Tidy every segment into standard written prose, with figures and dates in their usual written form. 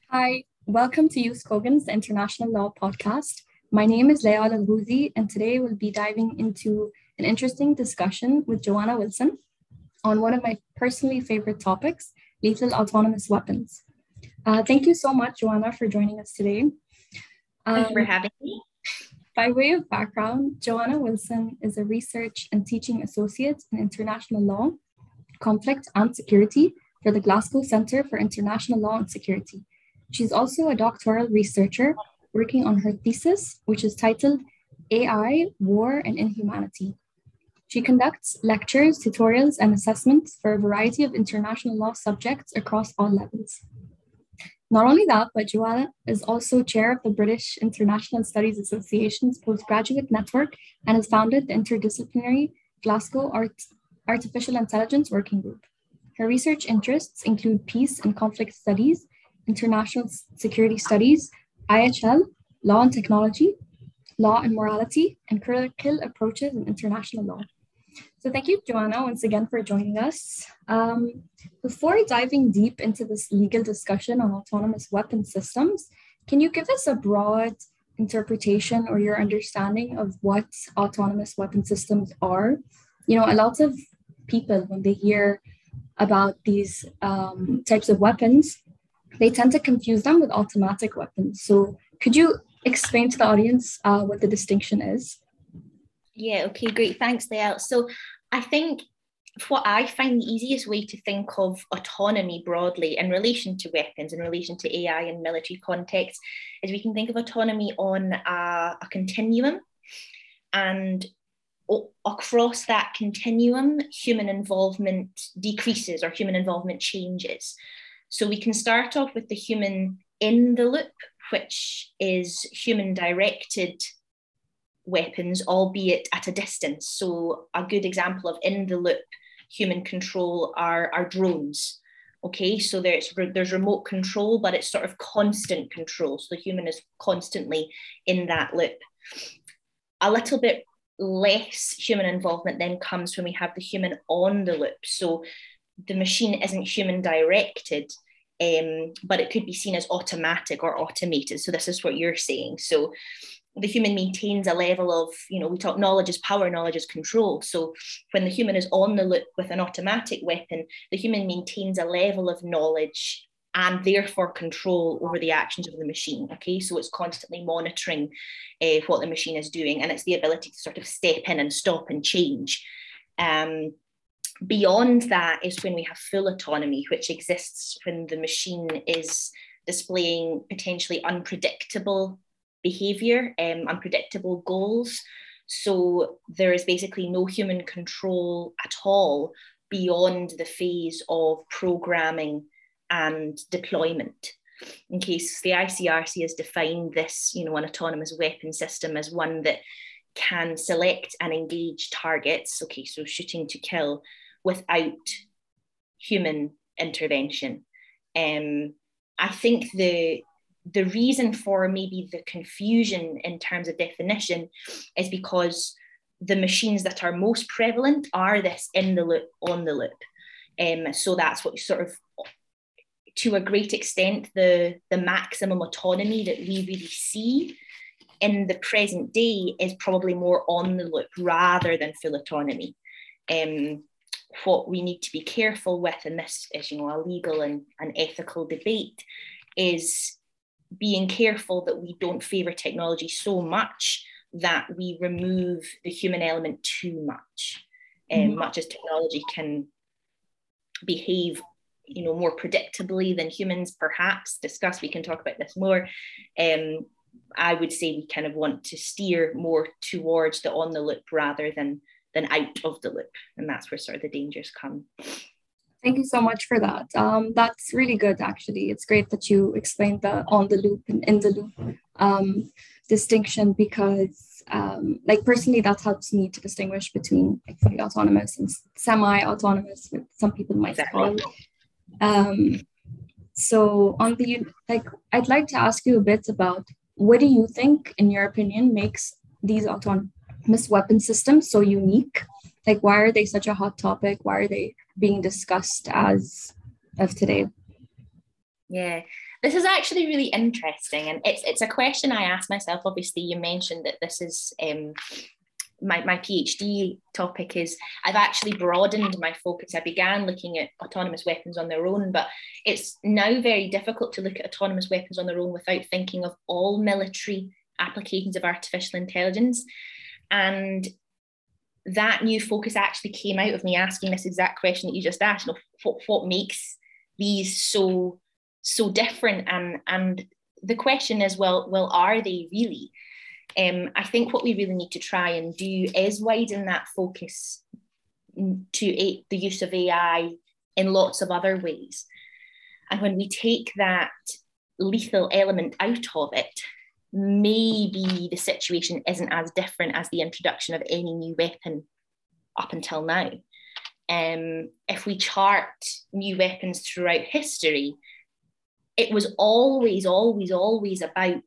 Hi, welcome to Youth Kogan's International Law Podcast. My name is Leah Al and today we'll be diving into an interesting discussion with Joanna Wilson on one of my personally favorite topics, lethal autonomous weapons. Thank you so much, Joanna, for joining us today. Thank you for having me. By way of background, Joanna Wilson is a research and teaching associate in international law, conflict and security for the Glasgow Centre for International Law and Security. She's also a doctoral researcher working on her thesis, which is titled AI, War and Inhumanity. She conducts lectures, tutorials, and assessments for a variety of international law subjects across all levels. Not only that, but Joanna is also chair of the British International Studies Association's postgraduate network and has founded the interdisciplinary Glasgow Artificial Intelligence Working Group. Her research interests include peace and conflict studies, international security studies, IHL, law and technology, law and morality, and critical approaches in international law. So thank you, Joanna, once again for joining us. Before diving deep into this legal discussion on autonomous weapon systems, can you give us a broad interpretation or your understanding of what autonomous weapon systems are? You know, a lot of people, when they hear about these types of weapons, they tend to confuse them with automatic weapons. So could you explain to the audience what the distinction is? Yeah, okay, great. Thanks, Leah. So I think what I find the easiest way to think of autonomy broadly in relation to weapons, in relation to AI in military context, is we can think of autonomy on a continuum. And across that continuum, human involvement decreases or human involvement changes. So we can start off with the human in the loop, which is human directed weapons, albeit at a distance. So a good example of in the loop human control are drones. Okay, so there's remote control, but it's sort of constant control. So the human is constantly in that loop. A little bit less human involvement then comes when we have the human on the loop. So the machine isn't human directed, but it could be seen as automatic or automated. So this is what you're saying. So the human maintains a level of, we talk knowledge is power, knowledge is control. So when the human is on the loop with an automatic weapon, the human maintains a level of knowledge and therefore control over the actions of the machine. Okay, so it's constantly monitoring what the machine is doing, and it's the ability to sort of step in and stop and change. Beyond that is when we have full autonomy, which exists when the machine is displaying potentially unpredictable behavior, unpredictable goals. So there is basically no human control at all beyond the phase of programming and deployment. In case the ICRC has defined this, an autonomous weapon system as one that can select and engage targets, okay, so shooting to kill, without human intervention. I think the reason for maybe the confusion in terms of definition is because the machines that are most prevalent are this in the loop, on the loop. So that's what sort of, to a great extent, the maximum autonomy that we really see in the present day is probably more on the loop rather than full autonomy. What we need to be careful with, and this is, a legal and an ethical debate, is being careful that we don't favor technology so much that we remove the human element too much. Much as technology can behave, more predictably than humans perhaps discuss, we can talk about this more. I would say we kind of want to steer more towards the on the loop rather than out of the loop. And that's where sort of the dangers come. Thank you so much for that. That's really good, actually. It's great that you explained the on the loop and in the loop distinction because, personally, that helps me to distinguish between fully autonomous and semi-autonomous, what some people might call. So I'd like to ask you a bit about what do you think, in your opinion, makes these autonomous weapon systems so unique? Like, why are they such a hot topic? Why are they being discussed as of today? Yeah, this is actually really interesting, and it's a question I ask myself. Obviously, you mentioned that this is my PhD topic is I've actually broadened my focus. I began looking at autonomous weapons on their own, but it's now very difficult to look at autonomous weapons on their own without thinking of all military applications of artificial intelligence. And that new focus actually came out of me asking this exact question that you just asked. What makes these so different? And the question is, well, are they really? I think what we really need to try and do is widen that focus to the use of AI in lots of other ways. And when we take that lethal element out of it, maybe the situation isn't as different as the introduction of any new weapon up until now. If we chart new weapons throughout history, it was always about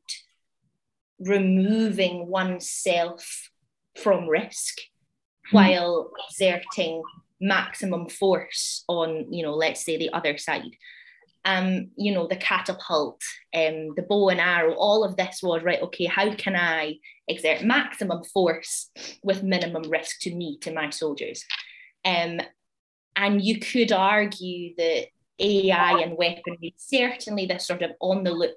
removing oneself from risk while exerting maximum force on, let's say the other side. The catapult, the bow and arrow, all of this was, right, okay, how can I exert maximum force with minimum risk to me, to my soldiers? And you could argue that AI and weaponry, certainly this sort of on-the-loop,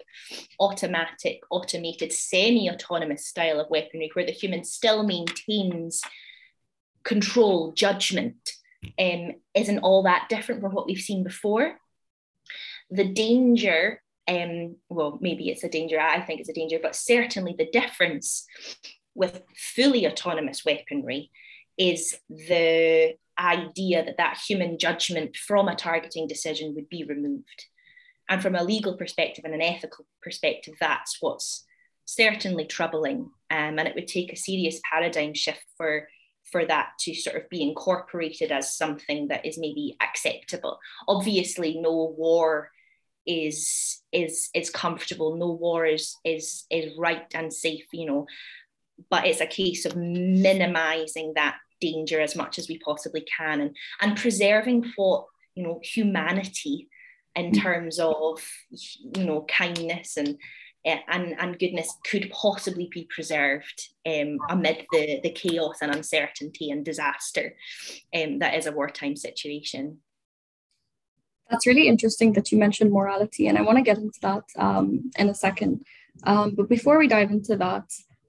automated, semi-autonomous style of weaponry, where the human still maintains control, judgment, isn't all that different from what we've seen before. The danger, well, maybe it's a danger, I think it's a danger, but certainly the difference with fully autonomous weaponry is the idea that human judgment from a targeting decision would be removed. And from a legal perspective and an ethical perspective, that's what's certainly troubling. And it would take a serious paradigm shift for that to sort of be incorporated as something that is maybe acceptable. Obviously, no war is comfortable. No war is right and safe, but it's a case of minimizing that danger as much as we possibly can, and preserving what, humanity in terms of, kindness and goodness could possibly be preserved amid the chaos and uncertainty and disaster that is a wartime situation. That's really interesting that you mentioned morality, and I want to get into that in a second. But before we dive into that,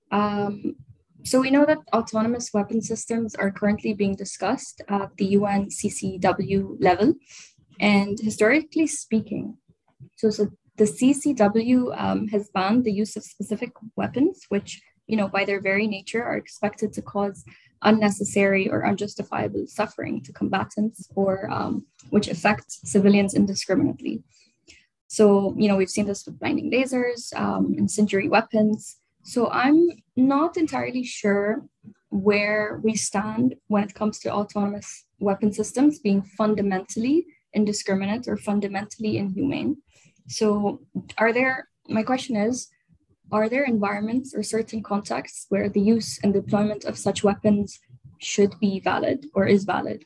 so we know that autonomous weapon systems are currently being discussed at the UN CCW level. And historically speaking, so the CCW has banned the use of specific weapons, which, by their very nature are expected to cause unnecessary or unjustifiable suffering to combatants, or which affect civilians indiscriminately. So, we've seen this with blinding lasers, incendiary weapons. So I'm not entirely sure where we stand when it comes to autonomous weapon systems being fundamentally indiscriminate or fundamentally inhumane. So my question is, are there environments or certain contexts where the use and deployment of such weapons should be valid or is valid?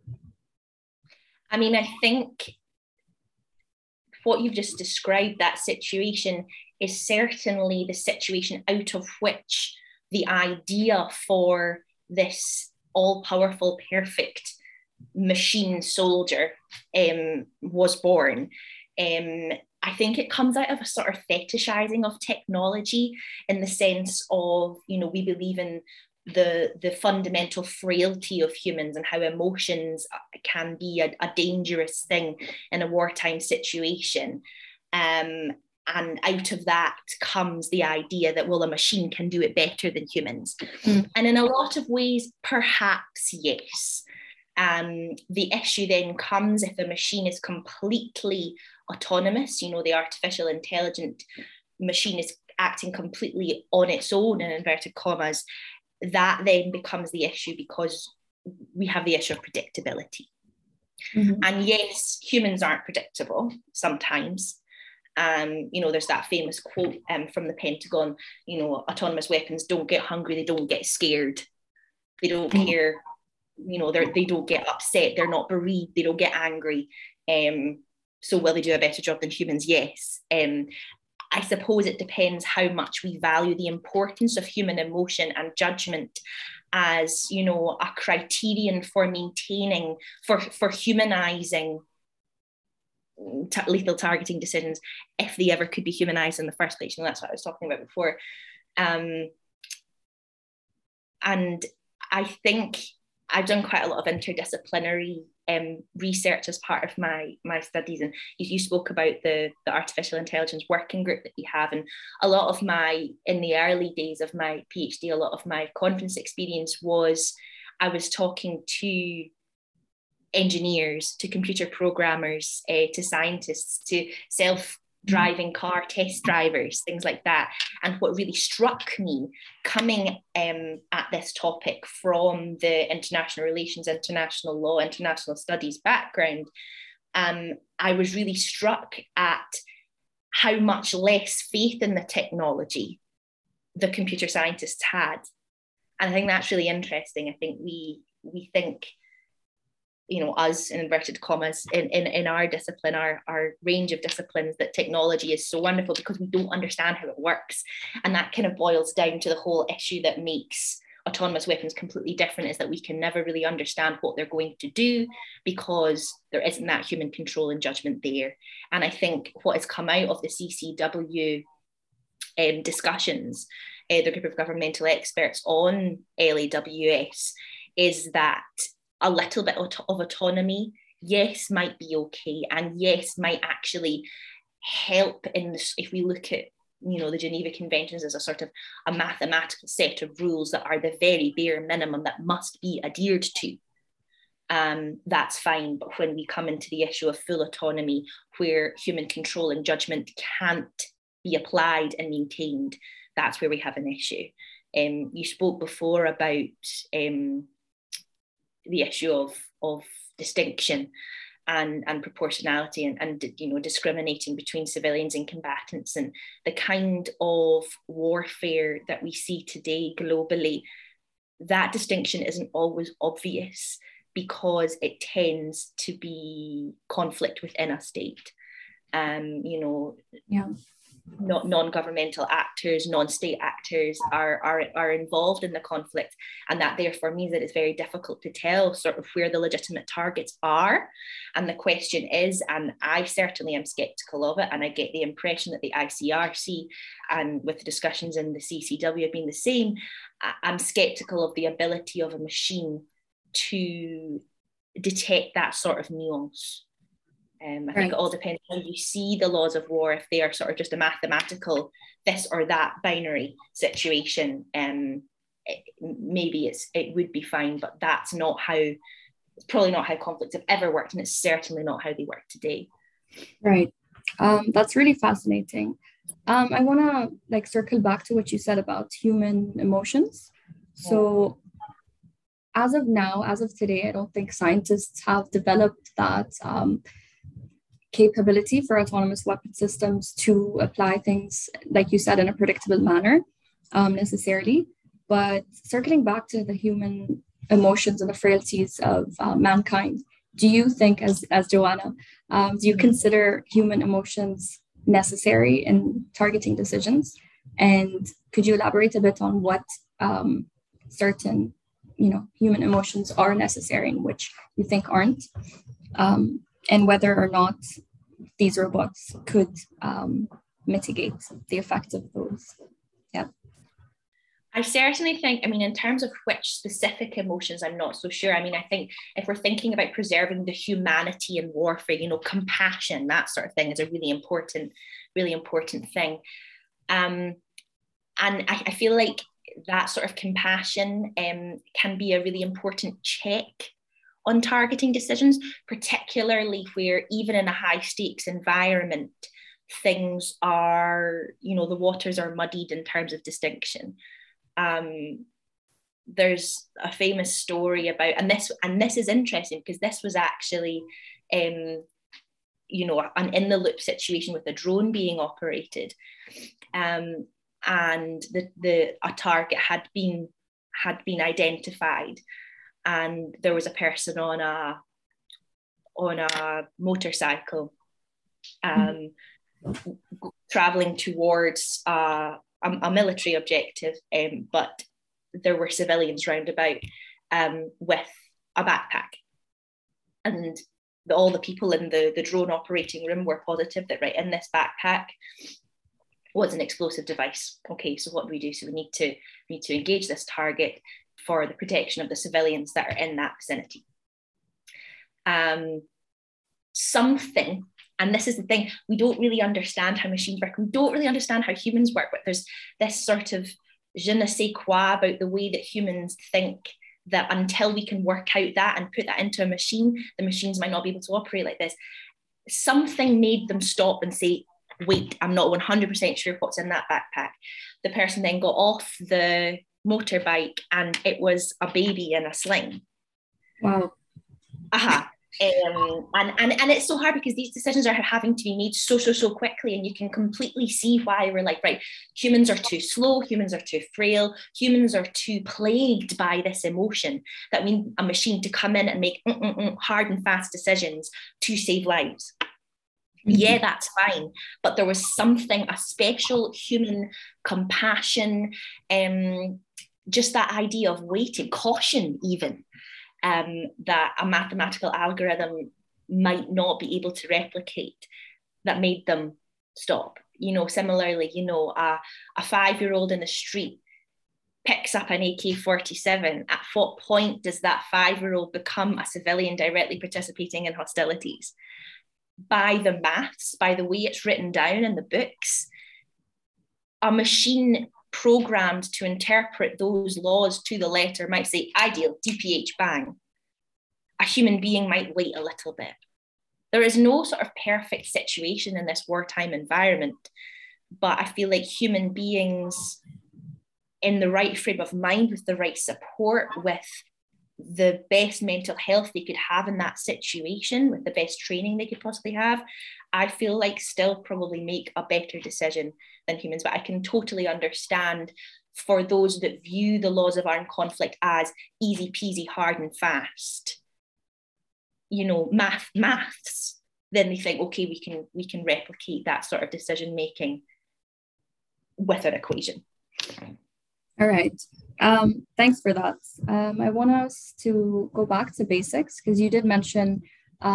I mean, I think what you've just described, that situation, is certainly the situation out of which the idea for this all-powerful, perfect machine soldier was born. I think it comes out of a sort of fetishizing of technology, in the sense of, we believe in the fundamental frailty of humans and how emotions can be a dangerous thing in a wartime situation. And out of that comes the idea that, well, a machine can do it better than humans. And in a lot of ways, perhaps, yes. The issue then comes if a machine is completely autonomous, the artificial intelligent machine is acting completely on its own, in inverted commas. That then becomes the issue, because we have the issue of predictability. And yes, humans aren't predictable sometimes. There's that famous quote from the Pentagon, autonomous weapons don't get hungry, they don't get scared, they don't care, they don't get upset, they're not bereaved, they don't get angry. So will they do a better job than humans? Yes. I suppose it depends how much we value the importance of human emotion and judgment as, you know, a criterion for maintaining, for humanizing lethal targeting decisions, if they ever could be humanized in the first place. And that's what I was talking about before. And I think I've done quite a lot of interdisciplinary research as part of my studies, and you spoke about the artificial intelligence working group that we have, and a lot of in the early days of my PhD, a lot of my conference experience was I was talking to engineers, to computer programmers, to scientists, to self-driving car test drivers, things like that. And what really struck me coming at this topic from the international relations, international law, international studies background, I was really struck at how much less faith in the technology the computer scientists had. And I think that's really interesting. I think we think, you know, us in inverted commas in our discipline, our range of disciplines, that technology is so wonderful because we don't understand how it works. And that kind of boils down to the whole issue that makes autonomous weapons completely different, is that we can never really understand what they're going to do because there isn't that human control and judgment there. And I think what has come out of the CCW discussions, the group of governmental experts on LAWS, is that a little bit of autonomy, yes, might be okay, and yes, might actually help in this, if we look at, you know, the Geneva Conventions as a sort of a mathematical set of rules that are the very bare minimum that must be adhered to. That's fine. But when we come into the issue of full autonomy, where human control and judgment can't be applied and maintained, that's where we have an issue. You spoke before about the issue of distinction and proportionality and you know, discriminating between civilians and combatants, and the kind of warfare that we see today globally. That distinction isn't always obvious because it tends to be conflict within a state. You know, yeah. Not non-governmental actors, non-state actors are involved in the conflict, and that therefore means that it's very difficult to tell sort of where the legitimate targets are. And the question is, and I certainly am skeptical of it, and I get the impression that the ICRC and with the discussions in the CCW have been the same, I'm skeptical of the ability of a machine to detect that sort of nuance. I think it all depends on how you see the laws of war. If they are sort of just a mathematical this or that binary situation, maybe it would be fine, but that's not how, it's probably not how conflicts have ever worked, and it's certainly not how they work today. Right. That's really fascinating. I want to circle back to what you said about human emotions. So as of now, as of today, I don't think scientists have developed that capability for autonomous weapon systems to apply things, like you said, in a predictable manner necessarily. But circling back to the human emotions and the frailties of mankind, do you think, as Joanna, do you consider human emotions necessary in targeting decisions? And could you elaborate a bit on what certain, human emotions are necessary and which you think aren't? And whether or not these robots could mitigate the effect of those. Yeah. I certainly think, in terms of which specific emotions, I'm not so sure. I think if we're thinking about preserving the humanity in warfare, compassion, that sort of thing is a really important thing. And I feel like that sort of compassion can be a really important check on targeting decisions, particularly where even in a high stakes environment, things are, the waters are muddied in terms of distinction. There's a famous story about, and this is interesting because this was actually, an in the loop situation with a drone being operated, and a target had been identified, and there was a person on a motorcycle, traveling towards a military objective, but there were civilians round about with a backpack. And all the people in the drone operating room were positive that in this backpack was an explosive device. Okay, so what do we do? So we need to engage this target for the protection of the civilians that are in that vicinity. Something, and this is the thing, we don't really understand how machines work. We don't really understand how humans work, but there's this sort of je ne sais quoi about the way that humans think, that until we can work out that and put that into a machine, the machines might not be able to operate like this. Something made them stop and say, wait, I'm not 100% sure what's in that backpack. The person then got off the motorbike and it was a baby in a sling. Wow. And it's so hard because these decisions are having to be made so quickly, and you can completely see why we're like, right, humans are too slow, humans are too frail, humans are too plagued by this emotion that we need a machine to come in and make hard and fast decisions to save lives. Yeah, that's fine. But there was something, a special human compassion, just that idea of waiting, caution even, that a mathematical algorithm might not be able to replicate, that made them stop. Similarly, a 5-year-old in the street picks up an AK-47. At what point does that 5-year-old become a civilian directly participating in hostilities? By the maths, by the way it's written down in the books, a machine programmed to interpret those laws to the letter might say ideal, DPH, bang. A human being might wait a little bit. There is no sort of perfect situation in this wartime environment, but I feel like human beings in the right frame of mind, with the right support, with the best mental health they could have in that situation, with the best training they could possibly have, I feel like still probably make a better decision than humans. But I can totally understand for those that view the laws of armed conflict as easy peasy, hard and fast, maths, then they think, okay, we can replicate that sort of decision making with an equation. All right. Thanks for that. I want us to go back to basics, because you did mention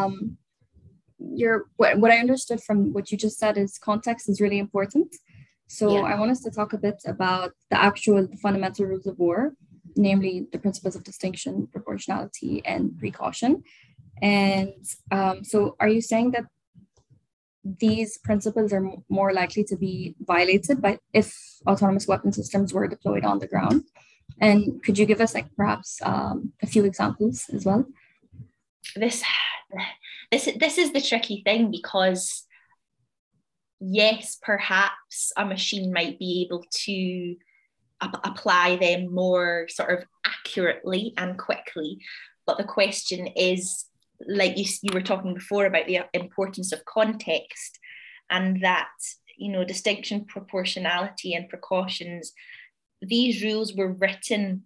what I understood from what you just said is context is really important. So yeah. I want us to talk a bit about the fundamental rules of war, namely the principles of distinction, proportionality, and precaution. And so are you saying that these principles are more likely to be violated if autonomous weapon systems were deployed on the ground? And could you give us perhaps a few examples as well? This is the tricky thing, because yes, perhaps a machine might be able to apply them more sort of accurately and quickly, but the question is, like you were talking before about the importance of context, and that distinction, proportionality, and precautions. These rules were written,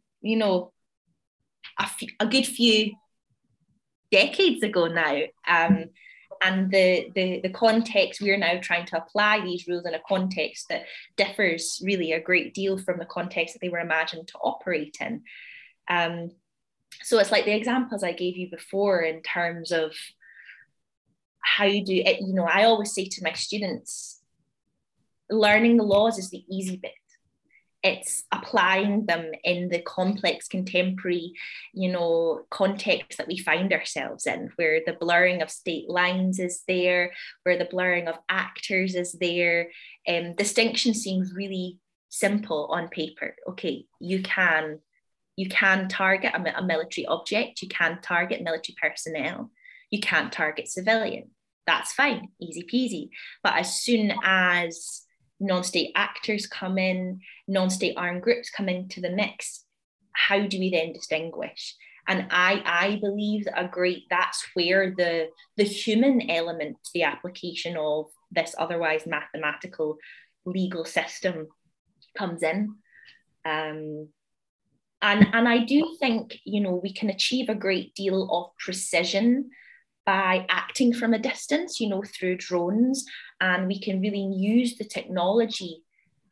a good few decades ago now, and the context, we're now trying to apply these rules in a context that differs really a great deal from the context that they were imagined to operate in. So it's like the examples I gave you before in terms of how do it, I always say to my students, learning the laws is the easy bit. It's applying them in the complex contemporary, context that we find ourselves in, where the blurring of state lines is there, where the blurring of actors is there. Distinction seems really simple on paper. Okay, you can target a military object, you can target military personnel, you can't target civilian. That's fine, easy peasy. But as soon as non-state actors come in, non-state armed groups come into the mix, how do we then distinguish? And I believe that that's where the human element, the application of this otherwise mathematical legal system comes in. And I do think, we can achieve a great deal of precision by acting from a distance, through drones, and we can really use the technology,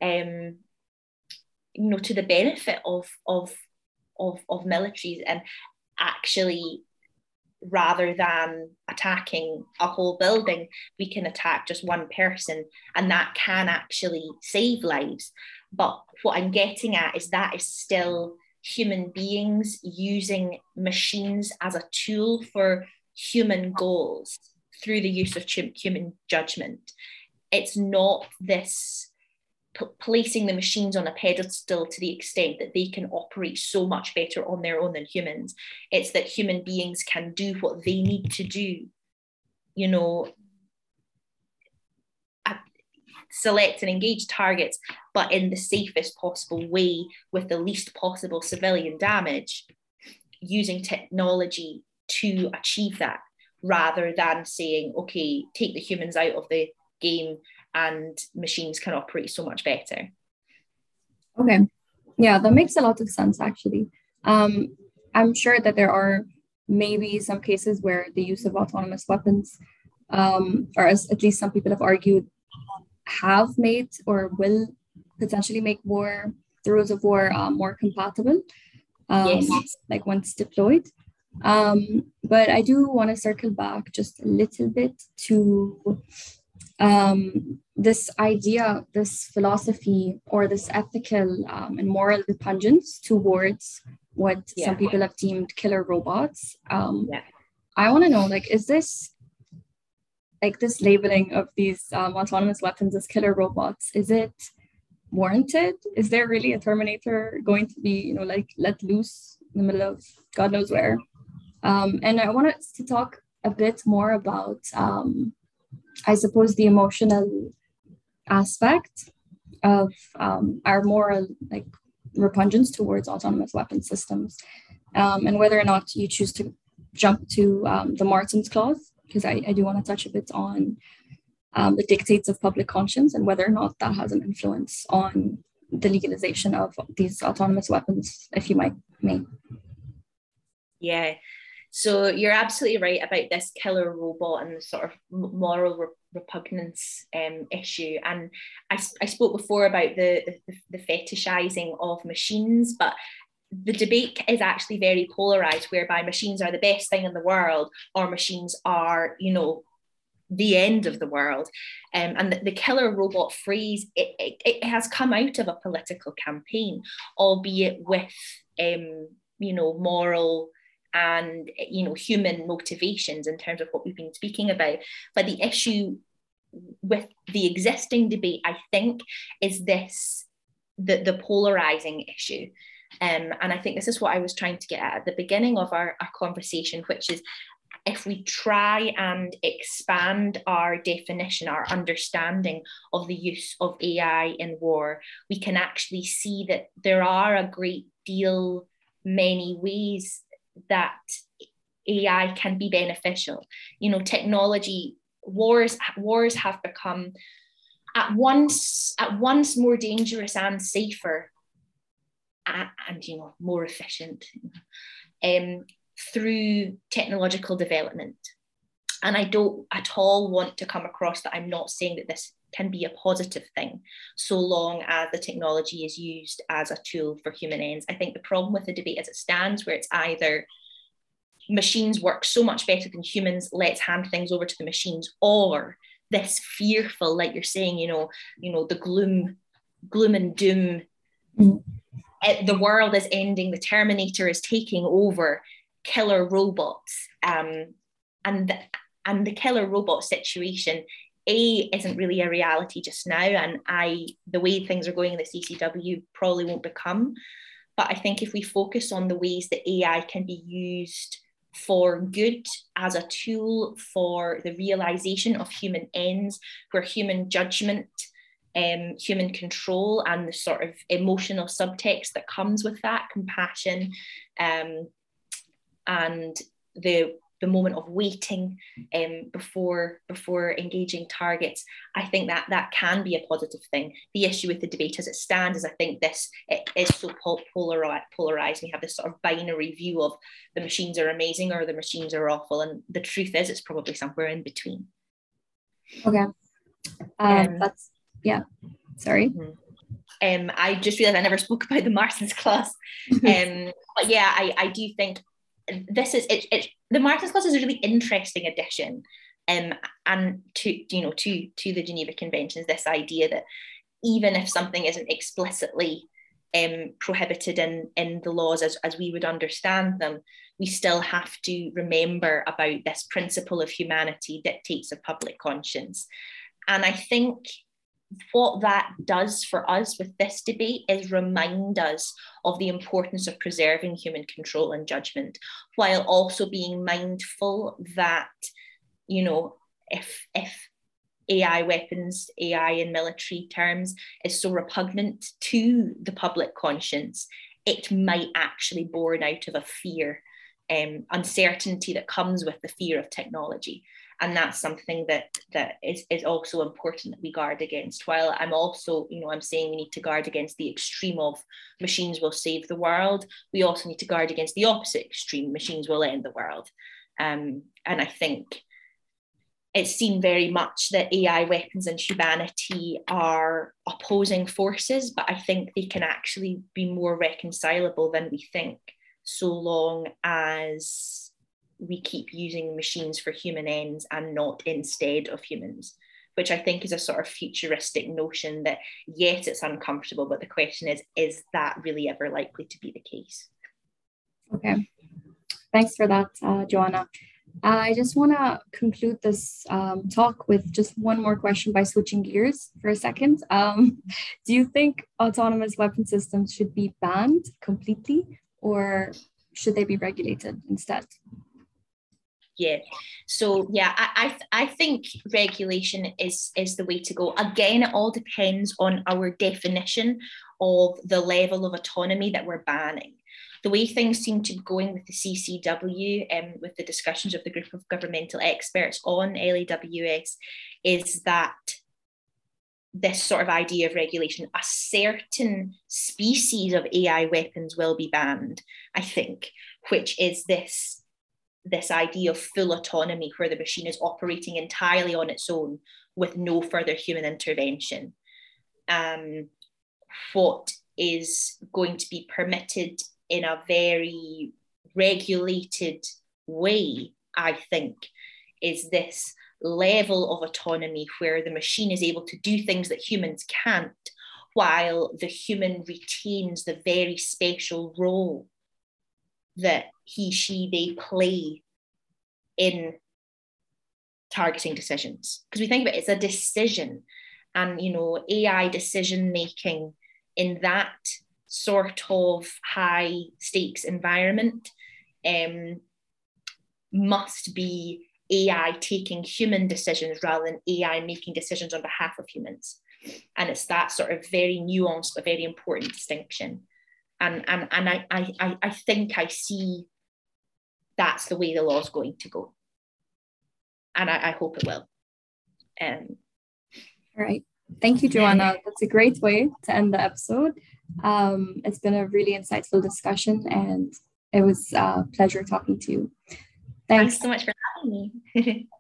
to the benefit of militaries, and actually, rather than attacking a whole building, we can attack just one person, and that can actually save lives. But what I'm getting at is that is still human beings using machines as a tool for human goals through the use of human judgment. It's not this placing the machines on a pedestal to the extent that they can operate so much better on their own than humans. It's that human beings can do what they need to do, select and engage targets, but in the safest possible way with the least possible civilian damage, using technology to achieve that, rather than saying, okay, take the humans out of the game and machines can operate so much better. Okay. Yeah, that makes a lot of sense, actually. I'm sure that there are maybe some cases where the use of autonomous weapons, or as at least some people have argued, have made or will potentially make the rules of war more compatible, Yes. like once deployed. But I do want to circle back just a little bit to this idea, this philosophy, or this ethical and moral repugnance towards what some people have deemed killer robots. I want to know, is this, this labeling of these autonomous weapons as killer robots, is it warranted? Is there really a Terminator going to be, let loose in the middle of God knows where? And I wanted to talk a bit more about, I suppose, the emotional aspect of our moral repugnance towards autonomous weapon systems, and whether or not you choose to jump to the Martens Clause, because I do want to touch a bit on the dictates of public conscience and whether or not that has an influence on the legalization of these autonomous weapons, if you may. Yeah. So you're absolutely right about this killer robot and the sort of moral repugnance issue. And I spoke before about the fetishizing of machines, but the debate is actually very polarized, whereby machines are the best thing in the world, or machines are, the end of the world. And the killer robot phrase, it has come out of a political campaign, albeit with, moral and human motivations in terms of what we've been speaking about. But the issue with the existing debate, I think, is the polarizing issue. And I think this is what I was trying to get at the beginning of our conversation, which is, if we try and expand our definition, our understanding of the use of AI in war, we can actually see that there are a great deal, many ways that AI can be beneficial. Technology, wars have become at once more dangerous and safer, and more efficient through technological development. And I don't at all want to come across that I'm not saying that this can be a positive thing, so long as the technology is used as a tool for human ends. I think the problem with the debate as it stands, where it's either machines work so much better than humans, let's hand things over to the machines, or this fearful, like you're saying, the gloom and doom. The world is ending, the Terminator is taking over, killer robots, and the killer robot situation isn't really a reality just now, and the way things are going in the CCW probably won't become. But I think if we focus on the ways that AI can be used for good, as a tool for the realization of human ends, where human judgment, human control, and the sort of emotional subtext that comes with that, compassion, and the the moment of waiting before engaging targets. I think that can be a positive thing. The issue with the debate as it stands is I think it is so polarized. We have this sort of binary view of the machines are amazing or the machines are awful, and the truth is it's probably somewhere in between. Okay. That's, yeah, sorry. I just realized I never spoke about the Marston's clause. But yeah, I do think this is it. The Marston's clause is a really interesting addition, and to the Geneva Conventions, this idea that even if something isn't explicitly prohibited in the laws as we would understand them, we still have to remember about this principle of humanity dictates of public conscience. And I think what that does for us with this debate is remind us of the importance of preserving human control and judgment, while also being mindful that, if AI weapons, AI in military terms, is so repugnant to the public conscience, it might actually born out of a fear, uncertainty that comes with the fear of technology. And that's something that is also important that we guard against. While I'm also, I'm saying we need to guard against the extreme of machines will save the world, we also need to guard against the opposite extreme, machines will end the world. And I think it's seen very much that AI weapons and humanity are opposing forces, but I think they can actually be more reconcilable than we think, so long as we keep using machines for human ends and not instead of humans, which I think is a sort of futuristic notion that, yes, it's uncomfortable, but the question is that really ever likely to be the case? Okay, thanks for that, Joanna. I just want to conclude this talk with just one more question by switching gears for a second. Do you think autonomous weapon systems should be banned completely, or should they be regulated instead? Yeah, so yeah, I think regulation is the way to go. Again, it all depends on our definition of the level of autonomy that we're banning. The way things seem to be going with the CCW, with the discussions of the group of governmental experts on LAWS, is that this sort of idea of regulation, a certain species of AI weapons will be banned, I think, which is this idea of full autonomy where the machine is operating entirely on its own with no further human intervention. What is going to be permitted in a very regulated way, I think, is this level of autonomy where the machine is able to do things that humans can't, while the human retains the very special role that he, she, they play in targeting decisions. Because we think about it, it's a decision, and AI decision making in that sort of high stakes environment must be AI taking human decisions rather than AI making decisions on behalf of humans. And it's that sort of very nuanced but very important distinction. And I think I see that's the way the law is going to go. And I hope it will. All right. Thank you, Joanna. That's a great way to end the episode. It's been a really insightful discussion, and it was a pleasure talking to you. Thanks so much for having me.